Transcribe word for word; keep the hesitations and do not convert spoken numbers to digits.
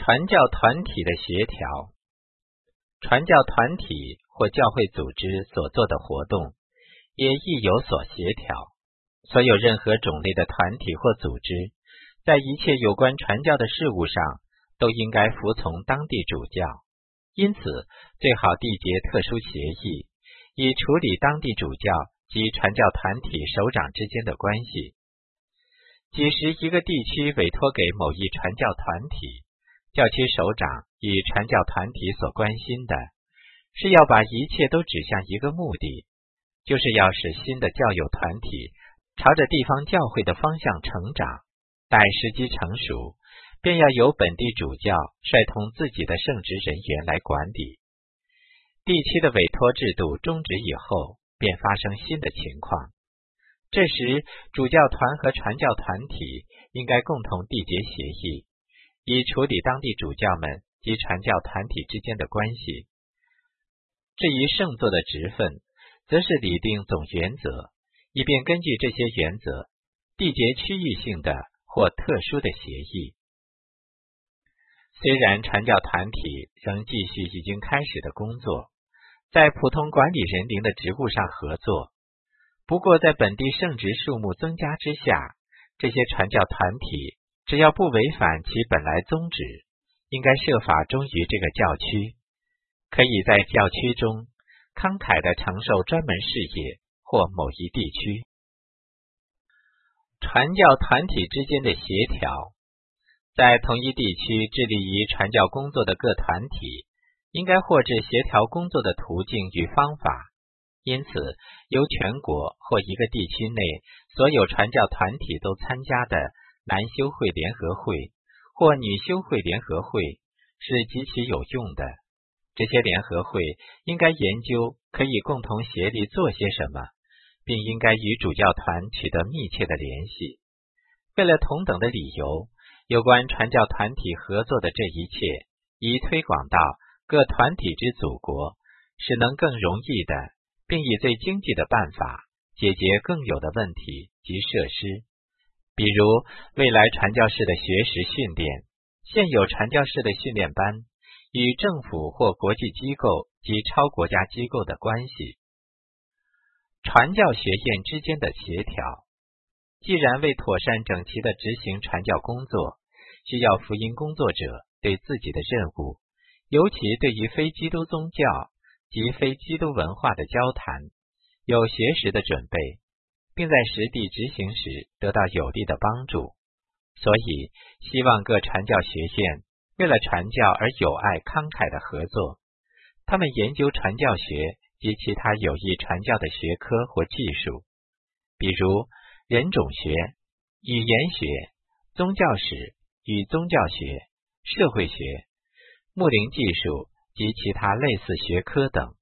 传教团体的协调。传教团体或教会组织所做的活动也亦有所协调。所有任何种类的团体或组织，在一切有关传教的事务上都应该服从当地主教，因此最好缔结特殊协议，以处理当地主教及传教团体首长之间的关系。几时一个地区委托给某一传教团体，教区首长与传教团体所关心的是要把一切都指向一个目的，就是要使新的教友团体朝着地方教会的方向成长，待时机成熟，便要由本地主教率同自己的圣职人员来管理。地区的委托制度终止以后，便发生新的情况。这时，主教团和传教团体应该共同缔结协议，以处理当地主教们及传教团体之间的关系。至于圣座的职分，则是拟定总原则，以便根据这些原则缔结区域性的或特殊的协议。虽然传教团体仍继续已经开始的工作，在普通管理人灵的职务上合作，不过在本地圣职数目增加之下，这些传教团体只要不违反其本来宗旨，应该设法忠于这个教区，可以在教区中慷慨地承受专门事业或某一地区。传教团体之间的协调。在同一地区致力于传教工作的各团体，应该获知协调工作的途径与方法，因此由全国或一个地区内所有传教团体都参加的男修会联合会或女修会联合会是极其有用的。这些联合会应该研究可以共同协力做些什么，并应该与主教团取得密切的联系。为了同等的理由，有关传教团体合作的这一切已推广到各团体之祖国，使能更容易的并以最经济的办法解决更有的问题及设施，比如未来传教士的学识训练，现有传教士的训练班与政府或国际机构及超国家机构的关系。传教学院之间的协调。既然为妥善整齐地执行传教工作，需要福音工作者对自己的任务，尤其对于非基督宗教及非基督文化的交谈，有学识的准备，并在实地执行时得到有力的帮助。所以，希望各传教学院为了传教而有爱慷慨的合作，他们研究传教学及其他有益传教的学科或技术，比如人种学、语言学、宗教史与宗教学、社会学、牧灵技术及其他类似学科等。